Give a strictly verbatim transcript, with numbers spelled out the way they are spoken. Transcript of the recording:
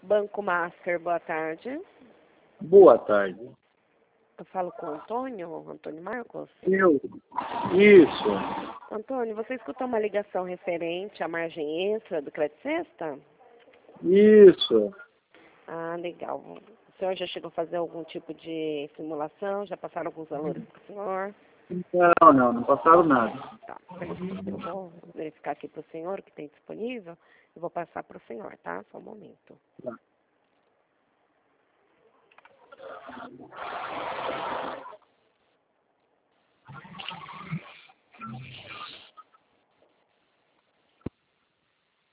Banco Master, boa tarde. Boa tarde. Eu falo com o Antônio, Antônio Marcos? Eu. Isso. Antônio, você escutou uma ligação referente à margem extra do Crédito Sexta? Isso. Ah, legal. O senhor já chegou a fazer algum tipo de simulação? Já passaram alguns valores para o senhor? Não, não, não passaram nada. Tá. Eu vou verificar aqui para o senhor o que tem disponível. Eu vou passar para o senhor, tá? Só um momento. Tá.